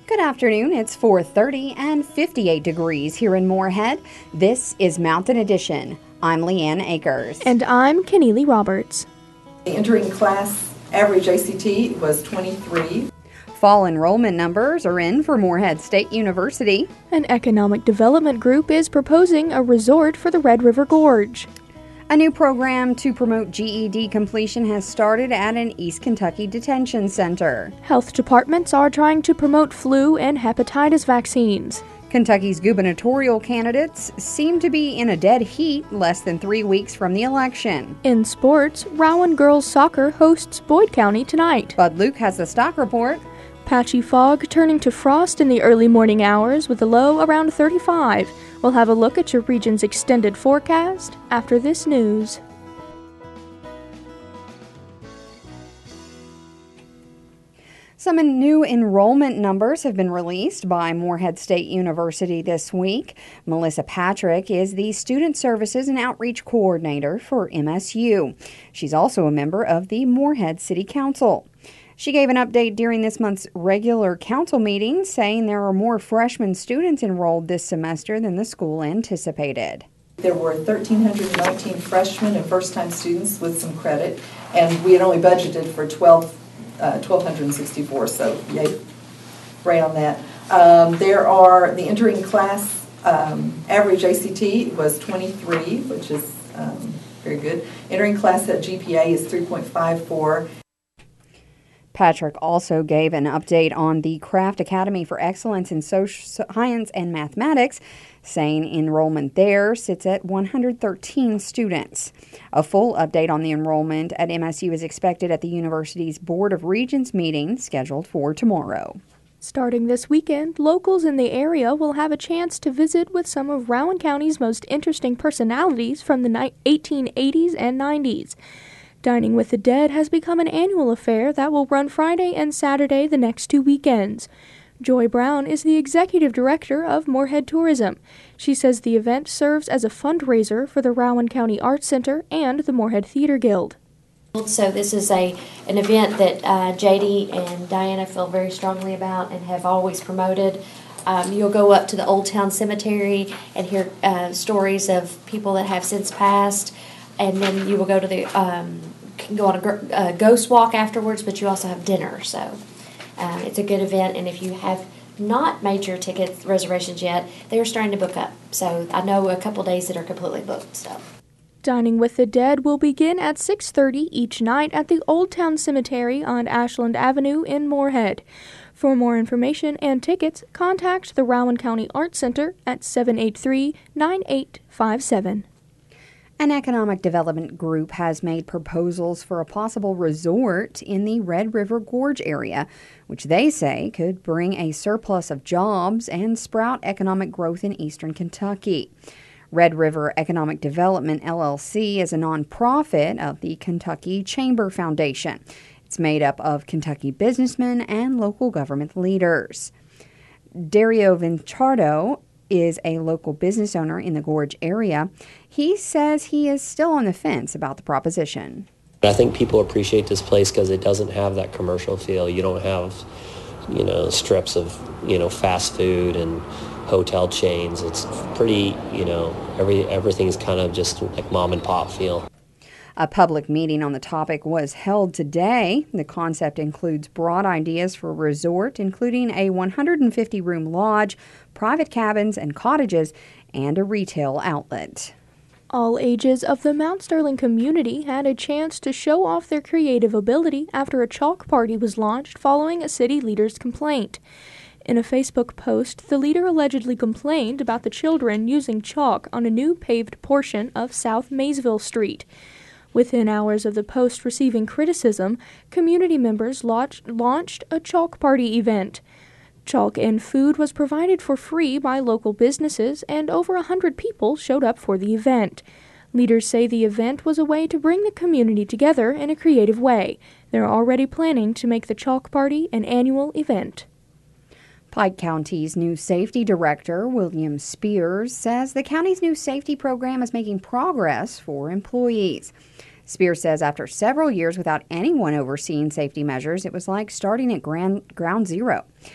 Good afternoon. It's 4:30 and 58 degrees here in Moorhead. This is Mountain Edition. I'm Leanne Akers. And I'm Keneally Roberts. The entering class average ACT was 23. Fall enrollment numbers are in for Moorhead State University. An economic development group is proposing a resort for the Red River Gorge. A new program to promote GED completion has started at an East Kentucky detention center. Health departments are trying to promote flu and hepatitis vaccines. Kentucky's gubernatorial candidates seem to be in a dead heat less than 3 weeks from the election. In sports, Rowan girls soccer hosts Boyd County tonight. Bud Luke has the stock report. Patchy fog turning to frost in the early morning hours with a low around 35. We'll have a look at your region's extended forecast after this news. Some new enrollment numbers have been released by Moorhead State University this week. Melissa Patrick is the Student Services and Outreach Coordinator for MSU. She's also a member of the Moorhead City Council. She gave an update during this month's regular council meeting, saying there are more freshman students enrolled this semester than the school anticipated. There were 1,319 freshmen and first-time students with some credit, and we had only budgeted for 1,264, so yay, right on that. The entering class average ACT was 23, which is very good. Entering class at GPA is 3.54. Patrick also gave an update on the Craft Academy for Excellence in Social Science and Mathematics, saying enrollment there sits at 113 students. A full update on the enrollment at MSU is expected at the university's Board of Regents meeting scheduled for tomorrow. Starting this weekend, locals in the area will have a chance to visit with some of Rowan County's most interesting personalities from the 1880s and 90s. Dining with the Dead has become an annual affair that will run Friday and Saturday the next 2 weekends. Joy Brown is the executive director of Moorhead Tourism. She says the event serves as a fundraiser for the Rowan County Arts Center and the Moorhead Theater Guild. So this is an event that JD and Diana feel very strongly about and have always promoted. You'll go up to the Old Town Cemetery and hear stories of people that have since passed. And then you will go to can go on a ghost walk afterwards, but you also have dinner. So it's a good event, and if you have not made your ticket reservations yet, they are starting to book up. So I know a couple days that are completely booked. So Dining with the Dead will begin at 6:30 each night at the Old Town Cemetery on Ashland Avenue in Moorhead. For more information and tickets, contact the Rowan County Arts Center at 783-9857. An economic development group has made proposals for a possible resort in the Red River Gorge area, which they say could bring a surplus of jobs and sprout economic growth in eastern Kentucky. Red River Economic Development, LLC, is a nonprofit of the Kentucky Chamber Foundation. It's made up of Kentucky businessmen and local government leaders. Dario Vinchardo is a local business owner in the Gorge area. He says he is still on the fence about the proposition. I think people appreciate this place because it doesn't have that commercial feel. You don't have, strips of, fast food and hotel chains. It's pretty, everything's kind of just like mom and pop feel. A public meeting on the topic was held today. The concept includes broad ideas for a resort, including a 150-room lodge, private cabins and cottages, and a retail outlet. All ages of the Mount Sterling community had a chance to show off their creative ability after a chalk party was launched following a city leader's complaint. In a Facebook post, the leader allegedly complained about the children using chalk on a new paved portion of South Maysville Street. Within hours of the post receiving criticism, community members launched a chalk party event. Chalk and food was provided for free by local businesses, and over 100 people showed up for the event. Leaders say the event was a way to bring the community together in a creative way. They're already planning to make the chalk party an annual event. Pike County's new safety director, William Spears, says the county's new safety program is making progress for employees. Spears says after several years without anyone overseeing safety measures, it was like starting at ground zero.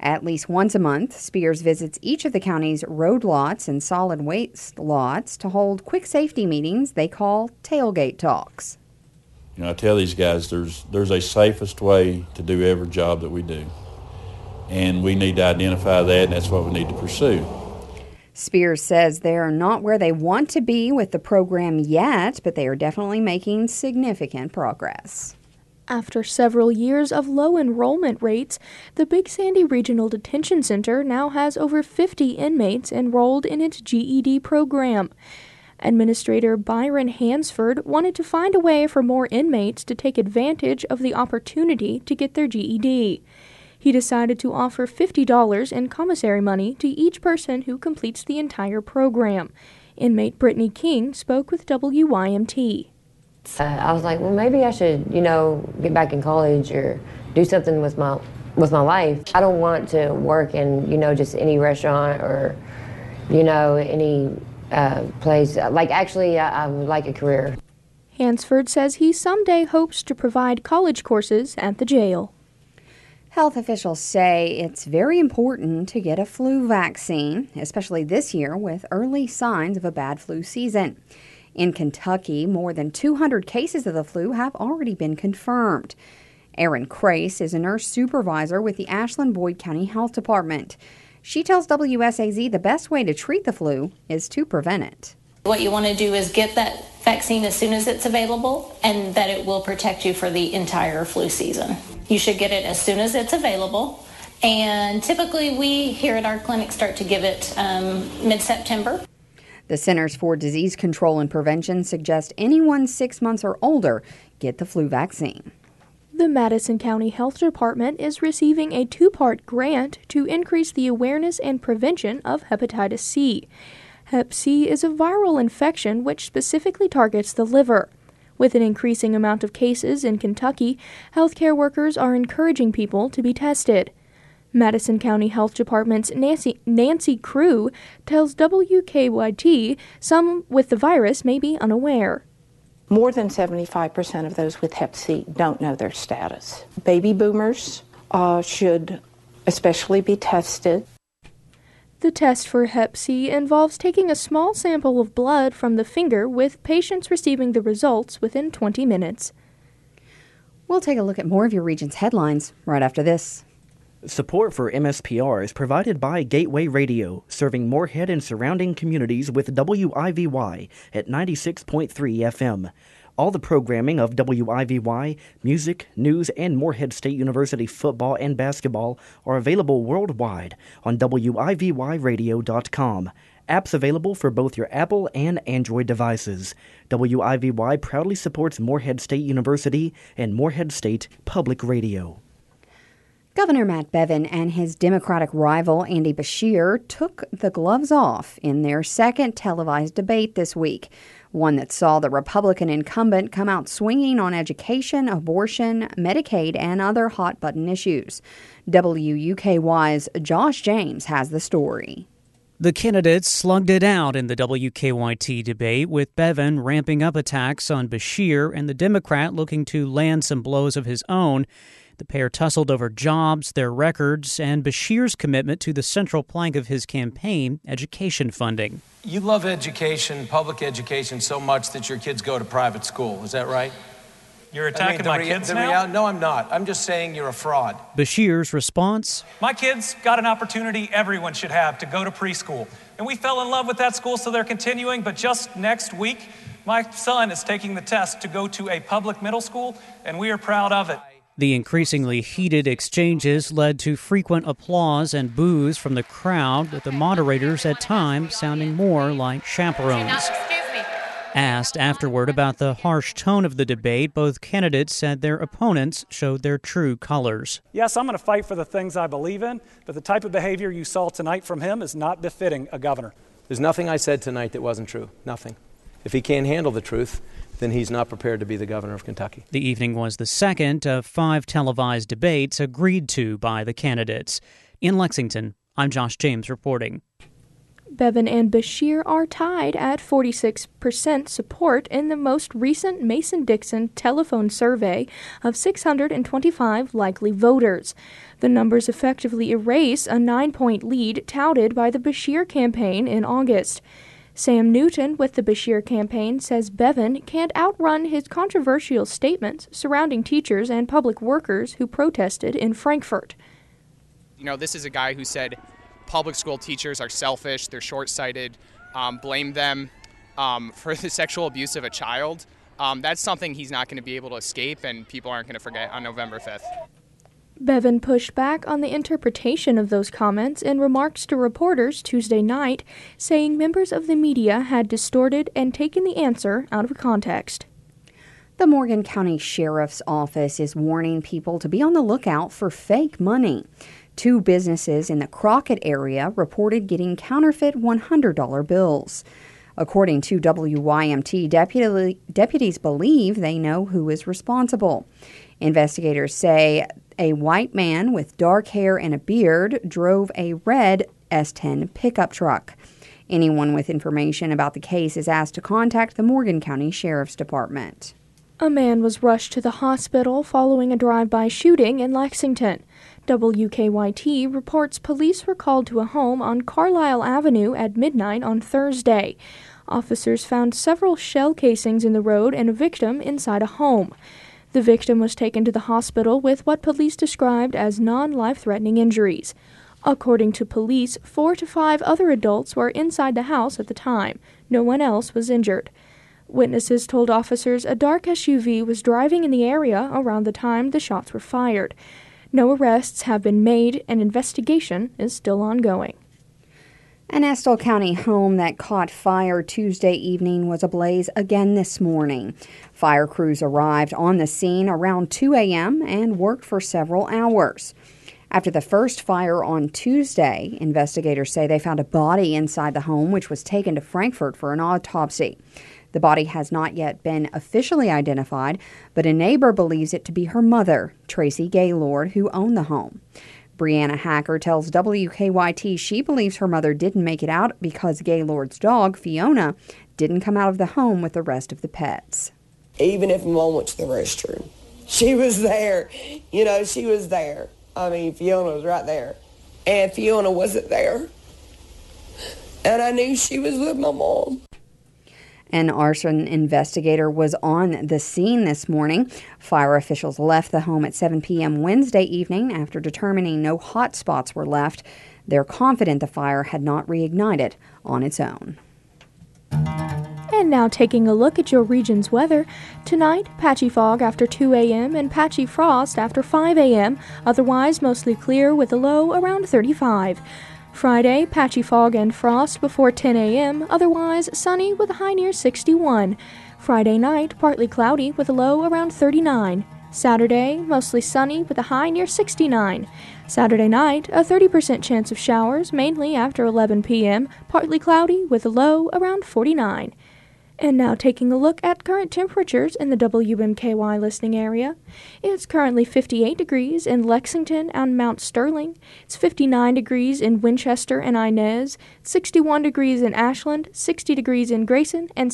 At least once a month, Spears visits each of the county's road lots and solid waste lots to hold quick safety meetings they call tailgate talks. I tell these guys there's a safest way to do every job that we do. And we need to identify that, and that's what we need to pursue. Spears says they're not where they want to be with the program yet, but they are definitely making significant progress. After several years of low enrollment rates, the Big Sandy Regional Detention Center now has over 50 inmates enrolled in its GED program. Administrator Byron Hansford wanted to find a way for more inmates to take advantage of the opportunity to get their GED. He decided to offer $50 in commissary money to each person who completes the entire program. Inmate Brittany King spoke with WYMT. I was like, well, maybe I should, get back in college or do something with my life. I don't want to work in, just any restaurant or, any place. Actually, I would like a career. Hansford says he someday hopes to provide college courses at the jail. Health officials say it's very important to get a flu vaccine, especially this year with early signs of a bad flu season. In Kentucky, more than 200 cases of the flu have already been confirmed. Erin Crace is a nurse supervisor with the Ashland-Boyd County Health Department. She tells WSAZ the best way to treat the flu is to prevent it. What you want to do is get that vaccine as soon as it's available, and that it will protect you for the entire flu season. You should get it as soon as it's available. And typically we here at our clinic start to give it mid-September. The Centers for Disease Control and Prevention suggest anyone 6 months or older get the flu vaccine. The Madison County Health Department is receiving a 2-part grant to increase the awareness and prevention of hepatitis C. Hep C is a viral infection which specifically targets the liver. With an increasing amount of cases in Kentucky, healthcare workers are encouraging people to be tested. Madison County Health Department's Nancy Crew tells WKYT some with the virus may be unaware. More than 75% of those with Hep C don't know their status. Baby boomers should especially be tested. The test for Hep C involves taking a small sample of blood from the finger, with patients receiving the results within 20 minutes. We'll take a look at more of your region's headlines right after this. Support for MSPR is provided by Gateway Radio, serving Moorhead and surrounding communities with WIVY at 96.3 FM. All the programming of WIVY, music, news, and Moorhead State University football and basketball are available worldwide on WIVYradio.com. Apps available for both your Apple and Android devices. WIVY proudly supports Moorhead State University and Moorhead State Public Radio. Governor Matt Bevin and his Democratic rival Andy Beshear took the gloves off in their second televised debate this week, one that saw the Republican incumbent come out swinging on education, abortion, Medicaid, and other hot-button issues. WUKY's Josh James has the story. The candidates slugged it out in the WKYT debate, with Bevin ramping up attacks on Beshear and the Democrat looking to land some blows of his own. The pair tussled over jobs, their records, and Beshear's commitment to the central plank of his campaign, education funding. You love education, public education, so much that your kids go to private school. Is that right? You're attacking my kids now? No, I'm not. I'm just saying you're a fraud. Beshear's response? My kids got an opportunity everyone should have to go to preschool. And we fell in love with that school, so they're continuing. But just next week, my son is taking the test to go to a public middle school, and we are proud of it. The increasingly heated exchanges led to frequent applause and boos from the crowd, with the moderators at times sounding more like chaperones. Asked afterward about the harsh tone of the debate, both candidates said their opponents showed their true colors. Yes, I'm going to fight for the things I believe in, but the type of behavior you saw tonight from him is not befitting a governor. There's nothing I said tonight that wasn't true. Nothing. If he can't handle the truth, then he's not prepared to be the governor of Kentucky. The evening was the second of 5 televised debates agreed to by the candidates. In Lexington, I'm Josh James reporting. Bevan and Bashir are tied at 46% support in the most recent Mason-Dixon telephone survey of 625 likely voters. The numbers effectively erase a 9-point lead touted by the Bashir campaign in August. Sam Newton with the Bashir campaign says Bevan can't outrun his controversial statements surrounding teachers and public workers who protested in Frankfort. You know, this is a guy who said public school teachers are selfish, they're short-sighted, blame them for the sexual abuse of a child. That's something he's not going to be able to escape, and people aren't going to forget on November 5th. Bevan pushed back on the interpretation of those comments in remarks to reporters Tuesday night, saying members of the media had distorted and taken the answer out of context. The Morgan County Sheriff's Office is warning people to be on the lookout for fake money. 2 businesses in the Crockett area reported getting counterfeit $100 bills. According to WYMT, deputies believe they know who is responsible. Investigators say a white man with dark hair and a beard drove a red S10 pickup truck. Anyone with information about the case is asked to contact the Morgan County Sheriff's Department. A man was rushed to the hospital following a drive-by shooting in Lexington. WKYT reports police were called to a home on Carlisle Avenue at midnight on Thursday. Officers found several shell casings in the road and a victim inside a home. The victim was taken to the hospital with what police described as non-life-threatening injuries. According to police, 4 to 5 other adults were inside the house at the time. No one else was injured. Witnesses told officers a dark SUV was driving in the area around the time the shots were fired. No arrests have been made, and investigation is still ongoing. An Estill County home that caught fire Tuesday evening was ablaze again this morning. Fire crews arrived on the scene around 2 a.m. and worked for several hours. After the first fire on Tuesday, investigators say they found a body inside the home, which was taken to Frankfort for an autopsy. The body has not yet been officially identified, but a neighbor believes it to be her mother, Tracy Gaylord, who owned the home. Brianna Hacker tells WKYT she believes her mother didn't make it out because Gaylord's dog, Fiona, didn't come out of the home with the rest of the pets. Even if Mom went to the restroom, she was there. You know, she was there. I mean, Fiona was right there. And Fiona wasn't there. And I knew she was with my mom. An arson investigator was on the scene this morning. Fire officials left the home at 7 p.m. Wednesday evening after determining no hot spots were left. They're confident the fire had not reignited on its own. And now taking a look at your region's weather. Tonight, patchy fog after 2 a.m. and patchy frost after 5 a.m. Otherwise, mostly clear with a low around 35. Friday, patchy fog and frost before 10 a.m., otherwise sunny with a high near 61. Friday night, partly cloudy with a low around 39. Saturday, mostly sunny with a high near 69. Saturday night, a 30% chance of showers, mainly after 11 p.m., partly cloudy with a low around 49. And now taking a look at current temperatures in the WMKY listening area. It's currently 58 degrees in Lexington and Mount Sterling. It's 59 degrees in Winchester and Inez, 61 degrees in Ashland, 60 degrees in Grayson, and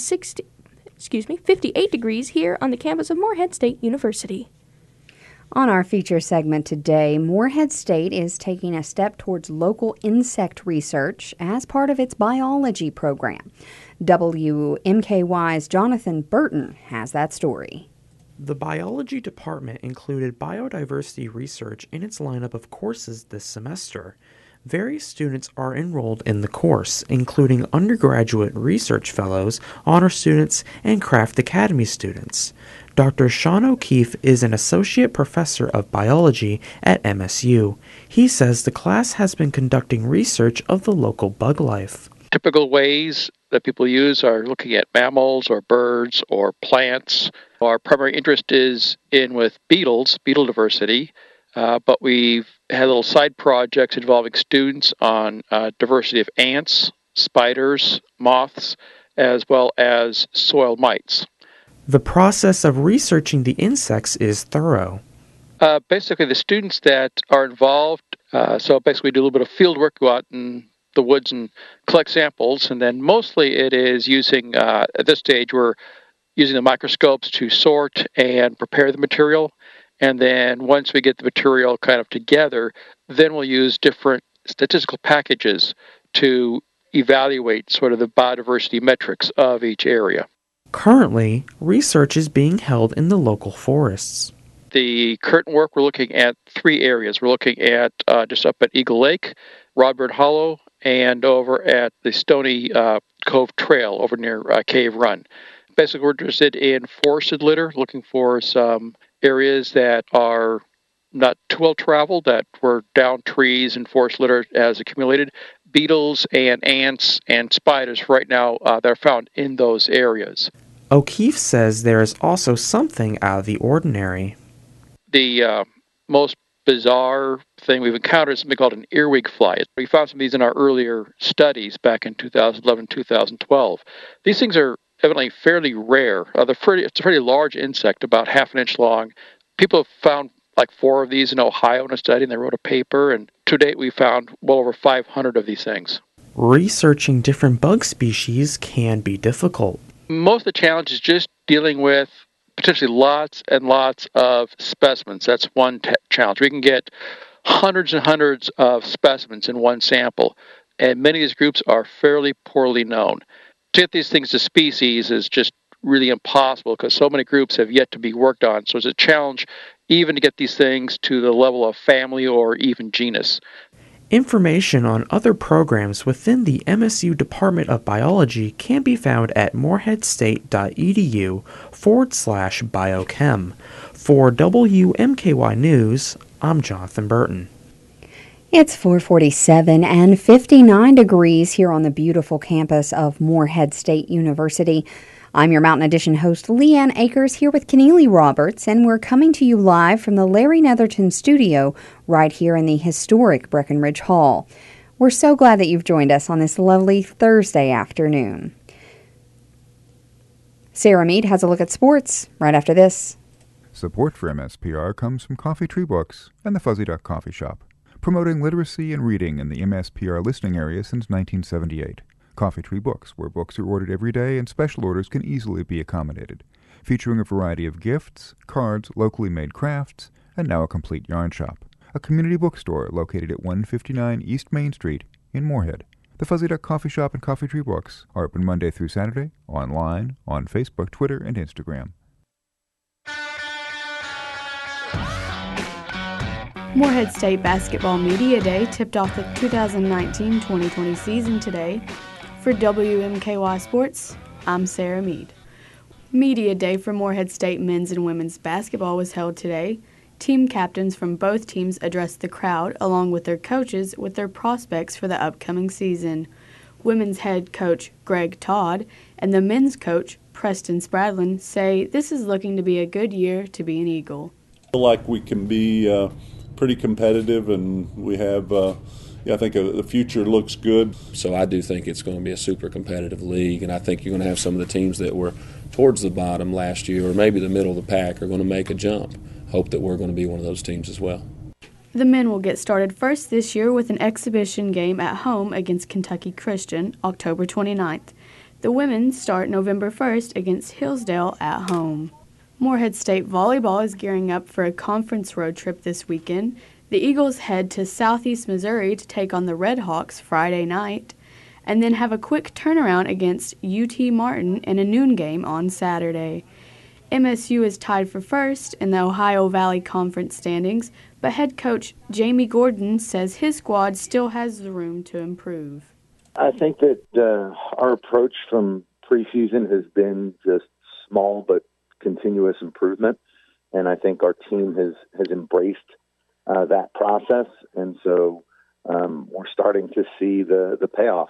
58 degrees here on the campus of Morehead State University. On our feature segment today, Morehead State is taking a step towards local insect research as part of its biology program. WMKY's Jonathan Burton has that story. The biology department included biodiversity research in its lineup of courses this semester. Various students are enrolled in the course, including undergraduate research fellows, honor students, and Craft Academy students. Dr. Sean O'Keefe is an associate professor of biology at MSU. He says the class has been conducting research of the local bug life. Typical ways that people use are looking at mammals or birds or plants. Our primary interest is in with beetles, beetle diversity, but we've had little side projects involving students on diversity of ants, spiders, moths, as well as soil mites. The process of researching the insects is thorough. Basically, the students that are involved, so basically we do a little bit of field work, go out and the woods and collect samples. And then mostly it is using, at this stage, we're using the microscopes to sort and prepare the material. And then once we get the material kind of together, then we'll use different statistical packages to evaluate sort of the biodiversity metrics of each area. Currently, research is being held in the local forests. The current work, we're looking at 3 areas. We're looking at just up at Eagle Lake, Rodbird Hollow, and over at the Stony Cove Trail over near Cave Run. Basically, we're interested in forested litter, looking for some areas that are not too well traveled, that were down trees and forest litter has accumulated, beetles and ants and spiders right now that are found in those areas. O'Keefe says there is also something out of the ordinary. The most bizarre thing we've encountered is something called an earwig fly. We found some of these in our earlier studies back in 2011, 2012. These things are evidently fairly rare. It's a pretty large insect, about half an inch long. People have found like 4 of these in Ohio in a study, and they wrote a paper, and to date we found well over 500 of these things. Researching different bug species can be difficult. Most of the challenge is just dealing with potentially lots and lots of specimens. That's one challenge. We can get hundreds and hundreds of specimens in one sample, and many of these groups are fairly poorly known. To get these things to species is just really impossible because so many groups have yet to be worked on. So it's a challenge even to get these things to the level of family or even genus. Information on other programs within the MSU Department of Biology can be found at moreheadstate.edu/biochem. For WMKY News, I'm Jonathan Burton. It's 4:47 and 59 degrees here on the beautiful campus of Morehead State University. I'm your Mountain Edition host, Leanne Akers, here with Keneally Roberts, and we're coming to you live from the Larry Netherton studio right here in the historic Breckenridge Hall. We're so glad that you've joined us on this lovely Thursday afternoon. Sarah Mead has a look at sports right after this. Support for MSPR comes from Coffee Tree Books and the Fuzzy Duck Coffee Shop, promoting literacy and reading in the MSPR listening area since 1978. Coffee Tree Books, where books are ordered every day and special orders can easily be accommodated, featuring a variety of gifts, cards, locally made crafts, and now a complete yarn shop. A community bookstore located at 159 East Main Street in Morehead. The Fuzzy Duck Coffee Shop and Coffee Tree Books are open Monday through Saturday, online, on Facebook, Twitter, and Instagram. Morehead State Basketball Media Day tipped off the 2019-2020 season today. For WMKY Sports, I'm Sarah Mead. Media Day for Morehead State men's and women's basketball was held today. Team captains from both teams addressed the crowd along with their coaches with their prospects for the upcoming season. Women's head coach Greg Todd and the men's coach Preston Spradlin say this is looking to be a good year to be an Eagle. I feel like we can be pretty competitive, and we have I think the future looks good. So I do think it's going to be a super competitive league, and I think you're going to have some of the teams that were towards the bottom last year or maybe the middle of the pack are going to make a jump. Hope that we're going to be one of those teams as well. The men will get started first this year with an exhibition game at home against Kentucky Christian, October 29th. The women start November 1st against Hillsdale at home. Morehead State Volleyball is gearing up for a conference road trip this weekend. The Eagles head to Southeast Missouri to take on the Red Hawks Friday night, and then have a quick turnaround against UT Martin in a noon game on Saturday. MSU is tied for first in the Ohio Valley Conference standings, but head coach Jamie Gordon says his squad still has the room to improve. I think that our approach from preseason has been just small but continuous improvement, and I think our team has embraced that process, and so we're starting to see the payoff.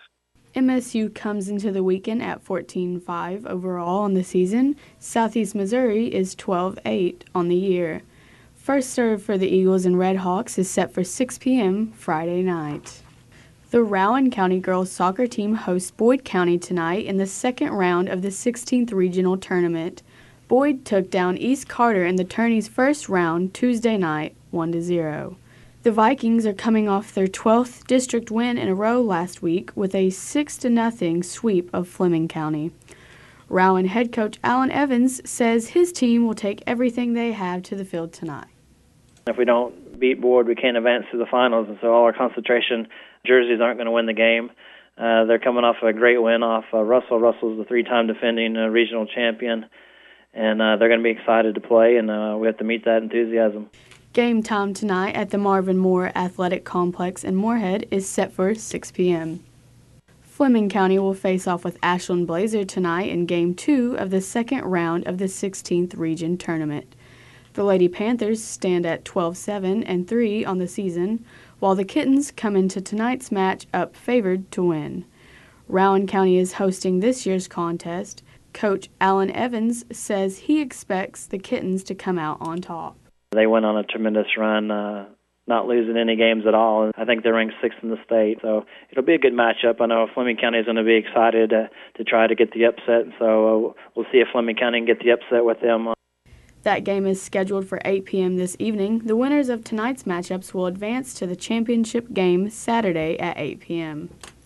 MSU comes into the weekend at 14-5 overall on the season. Southeast Missouri is 12-8 on the year. First serve for the Eagles and Red Hawks is set for 6 p.m. Friday night. The Rowan County girls soccer team hosts Boyd County tonight in the second round of the 16th regional tournament. Boyd took down East Carter in the tourney's first round Tuesday night, 1-0. The Vikings are coming off their 12th district win in a row last week with a 6-0 sweep of Fleming County. Rowan head coach Alan Evans says his team will take everything they have to the field tonight. If we don't beat Ward, we can't advance to the finals, and so all our concentration, jerseys aren't going to win the game. They're coming off a great win off Russell. Russell's the 3-time defending regional champion, and they're going to be excited to play, and we have to meet that enthusiasm. Game time tonight at the Marvin Moore Athletic Complex in Moorhead is set for 6 p.m. Fleming County will face off with Ashland Blazer tonight in Game 2 of the second round of the 16th Region Tournament. The Lady Panthers stand at 12-7-3 on the season, while the Kittens come into tonight's match up favored to win. Rowan County is hosting this year's contest. Coach Alan Evans says he expects the Kittens to come out on top. They went on a tremendous run, not losing any games at all. I think they're ranked 6th in the state, so it'll be a good matchup. I know Fleming County is going to be excited to try to get the upset, so we'll see if Fleming County can get the upset with them. That game is scheduled for 8 p.m. this evening. The winners of tonight's matchups will advance to the championship game Saturday at 8 p.m.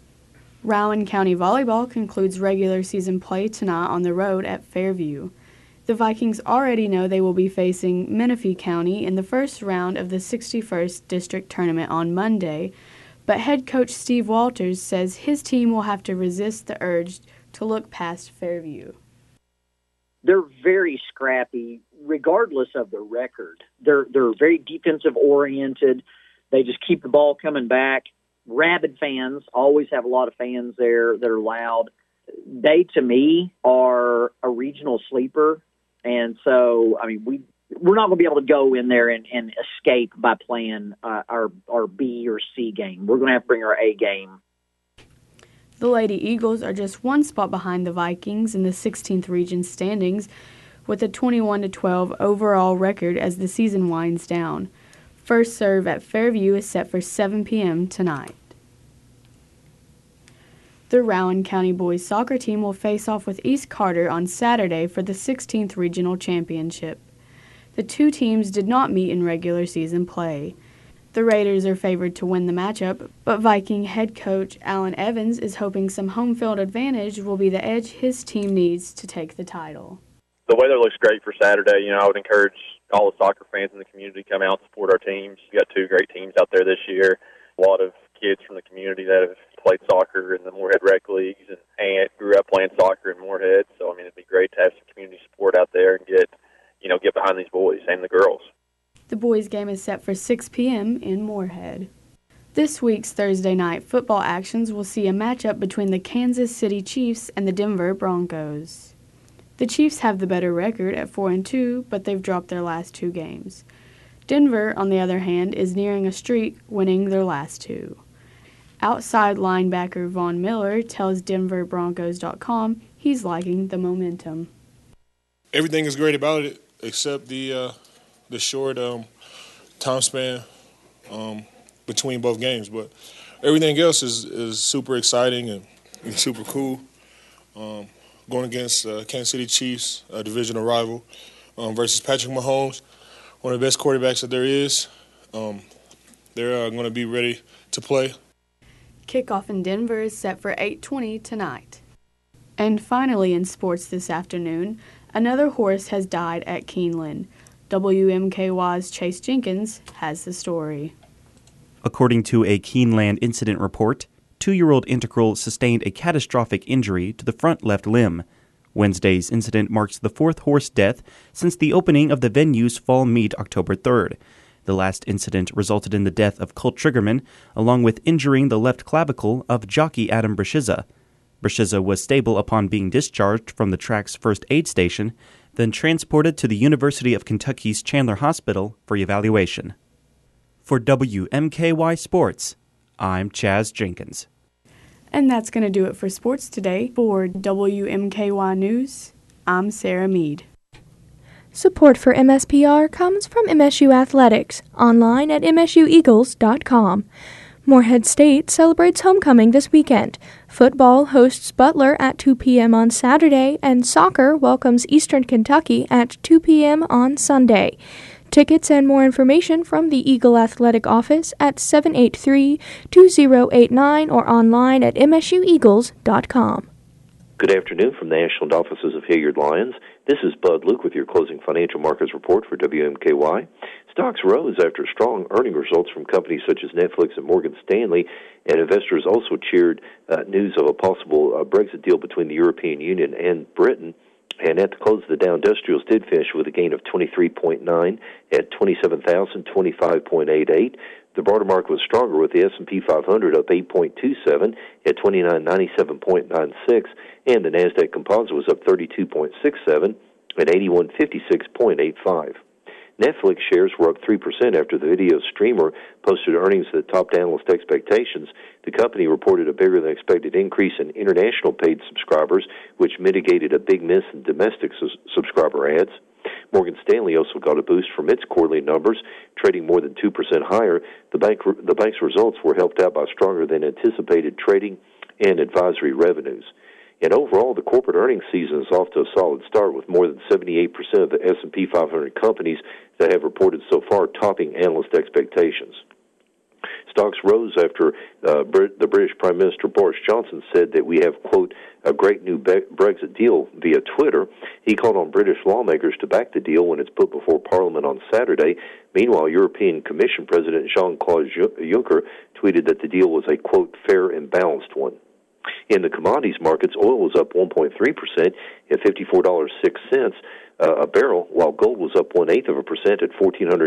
Rowan County Volleyball concludes regular season play tonight on the road at Fairview. The Vikings already know they will be facing Menifee County in the first round of the 61st District Tournament on Monday, but head coach Steve Walters says his team will have to resist the urge to look past Fairview. They're very scrappy, regardless of the record. They're very defensive oriented. They just keep the ball coming back. Rabid fans, always have a lot of fans there that are loud. They, to me, are a regional sleeper. And so, I mean, we're not going to be able to go in there and escape by playing our B or C game. We're going to have to bring our A game. The Lady Eagles are just one spot behind the Vikings in the 16th region standings with a 21-12 overall record as the season winds down. First serve at Fairview is set for 7 p.m. tonight. The Rowan County boys soccer team will face off with East Carter on Saturday for the 16th Regional Championship. The two teams did not meet in regular season play. The Raiders are favored to win the matchup, but Viking head coach Alan Evans is hoping some home field advantage will be the edge his team needs to take the title. The weather looks great for Saturday. I would encourage all the soccer fans in the community to come out and support our teams. We've got two great teams out there this year. A lot of kids from the community that have played soccer in the Moorhead Rec Leagues and grew up playing soccer in Moorhead. So, it'd be great to have some community support out there and get behind these boys and the girls. The boys' game is set for 6 p.m. in Moorhead. This week's Thursday night football actions will see a matchup between the Kansas City Chiefs and the Denver Broncos. The Chiefs have the better record at 4-2, but they've dropped their last two games. Denver, on the other hand, is nearing a streak, winning their last two. Outside linebacker Von Miller tells DenverBroncos.com he's liking the momentum. Everything is great about it except the short time span between both games. But everything else is super exciting and super cool. Going against Kansas City Chiefs, a divisional rival, versus Patrick Mahomes, one of the best quarterbacks that there is. They're going to be ready to play. Kickoff in Denver is set for 8:20 tonight. And finally in sports this afternoon, another horse has died at Keeneland. WMKY's Chase Jenkins has the story. According to a Keeneland incident report, 2-year-old Integral sustained a catastrophic injury to the front left limb. Wednesday's incident marks the fourth horse death since the opening of the venue's fall meet October 3rd. The last incident resulted in the death of Colt Triggerman, along with injuring the left clavicle of jockey Adam Brashiza. Brashiza was stable upon being discharged from the track's first aid station, then transported to the University of Kentucky's Chandler Hospital for evaluation. For WMKY Sports, I'm Chaz Jenkins. And that's going to do it for sports today. For WMKY News, I'm Sarah Mead. Support for MSPR comes from MSU Athletics, online at msueagles.com. Moorhead State celebrates homecoming this weekend. Football hosts Butler at 2 p.m. on Saturday, and soccer welcomes Eastern Kentucky at 2 p.m. on Sunday. tickets and more information from the Eagle Athletic Office at 783-2089 or online at msueagles.com. Good afternoon from the Ashland offices of Hilliard Lyons. This is Bud Luke with your closing financial markets report for WMKY. Stocks rose after strong earning results from companies such as Netflix and Morgan Stanley, and investors also cheered news of a possible Brexit deal between the European Union and Britain. And at the close, the Dow Industrials did finish with a gain of 23.9 at 27,025.88. The broader market was stronger with the S&P 500 up 8.27 at 2997.96, and the Nasdaq Composite was up 32.67 at 8156.85. Netflix shares were up 3% after the video streamer posted earnings that topped analyst expectations. The company reported a bigger-than-expected increase in international paid subscribers, which mitigated a big miss in domestic subscriber ads. Morgan Stanley also got a boost from its quarterly numbers, trading more than 2% higher. The bank's results were helped out by stronger-than-anticipated trading and advisory revenues. And overall, the corporate earnings season is off to a solid start, with more than 78% of the S&P 500 companies that have reported so far topping analyst expectations. Stocks rose after the British Prime Minister Boris Johnson said that we have, quote, a great new Brexit deal via Twitter. He called on British lawmakers to back the deal when it's put before Parliament on Saturday. Meanwhile, European Commission President Jean-Claude Juncker tweeted that the deal was a, quote, fair and balanced one. In the commodities markets, oil was up 1.3% at $54.06 a barrel, while gold was up 0.1% at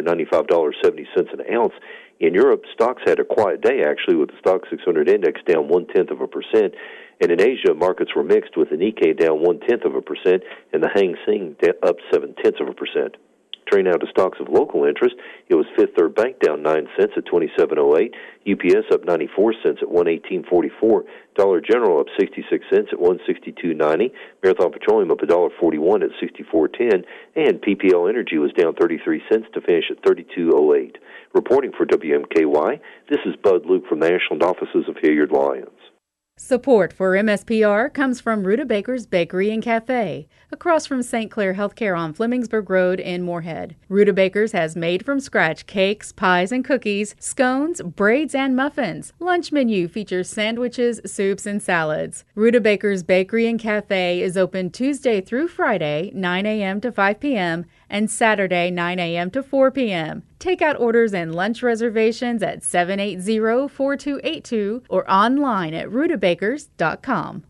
$1,495.70 an ounce. In Europe, stocks had a quiet day, actually, with the Stock 600 index down 0.1%. And in Asia, markets were mixed, with the Nikkei down 0.1% and the Hang Seng up 0.7%. Turning now to stocks of local interest, it was Fifth Third Bank down 9 cents at $27.08, UPS up 94 cents at $118.44, Dollar General up 66 cents at $162.90, Marathon Petroleum up $1.41 at $64.10, and PPL Energy was down 33 cents to finish at $32.08. Reporting for WMKY, this is Bud Luke from the Ashland offices of Hilliard Lyons. Support for MSPR comes from Rutabaker's Bakery and Cafe, across from St. Clair Healthcare on Flemingsburg Road in Moorhead. Rutabaker's has made-from-scratch cakes, pies, and cookies, scones, braids, and muffins. Lunch menu features sandwiches, soups, and salads. Rutabaker's Bakery and Cafe is open Tuesday through Friday, 9 a.m. to 5 p.m., and Saturday, 9 a.m. to 4 p.m. Takeout orders and lunch reservations at 780-4282 or online at rutabakers.com.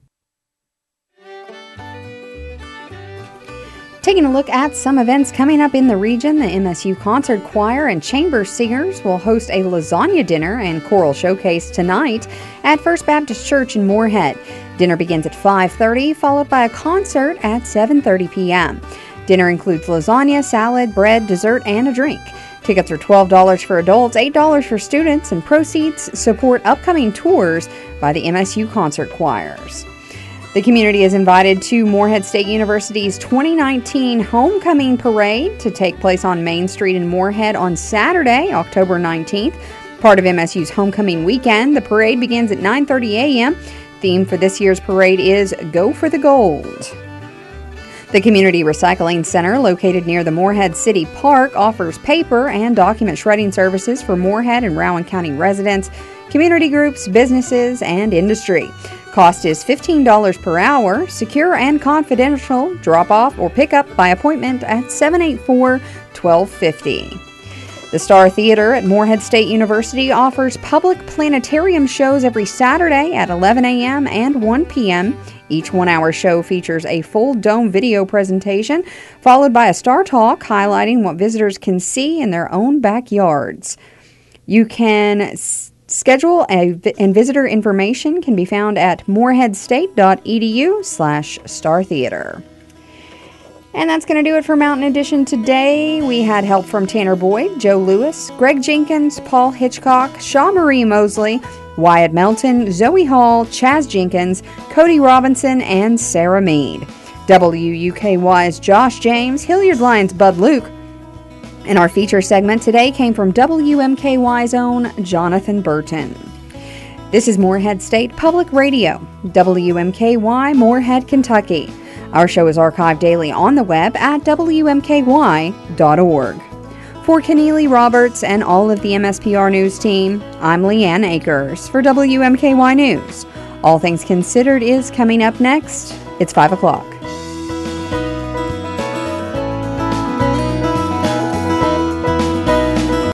Taking a look at some events coming up in the region, the MSU Concert Choir and Chamber Singers will host a lasagna dinner and choral showcase tonight at First Baptist Church in Moorhead. Dinner begins at 5:30, followed by a concert at 7:30 p.m. Dinner includes lasagna, salad, bread, dessert, and a drink. Tickets are $12 for adults, $8 for students, and proceeds support upcoming tours by the MSU Concert Choirs. The community is invited to Moorhead State University's 2019 Homecoming Parade to take place on Main Street in Moorhead on Saturday, October 19th. Part of MSU's Homecoming Weekend, the parade begins at 9:30 a.m. Theme for this year's parade is Go for the Gold. The Community Recycling Center, located near the Moorhead City Park, offers paper and document shredding services for Moorhead and Rowan County residents, community groups, businesses, and industry. Cost is $15 per hour, secure and confidential, drop-off or pick-up by appointment at 784-1250. The Star Theater at Moorhead State University offers public planetarium shows every Saturday at 11 a.m. and 1 p.m. Each one-hour show features a full dome video presentation, followed by a Star Talk highlighting what visitors can see in their own backyards. You can schedule and visitor information can be found at moorheadstate.edu/startheater. And that's going to do it for Mountain Edition today. We had help from Tanner Boyd, Joe Lewis, Greg Jenkins, Paul Hitchcock, Shaw Marie Mosley, Wyatt Melton, Zoe Hall, Chaz Jenkins, Cody Robinson, and Sarah Mead. WUKY's Josh James, Hilliard Lyons' Bud Luke. And our feature segment today came from WMKY's own Jonathan Burton. This is Moorhead State Public Radio, WMKY, Moorhead, Kentucky. Our show is archived daily on the web at WMKY.org. For Keneally Roberts and all of the MSPR News team, I'm Leanne Akers for WMKY News. All Things Considered is coming up next. It's 5 o'clock.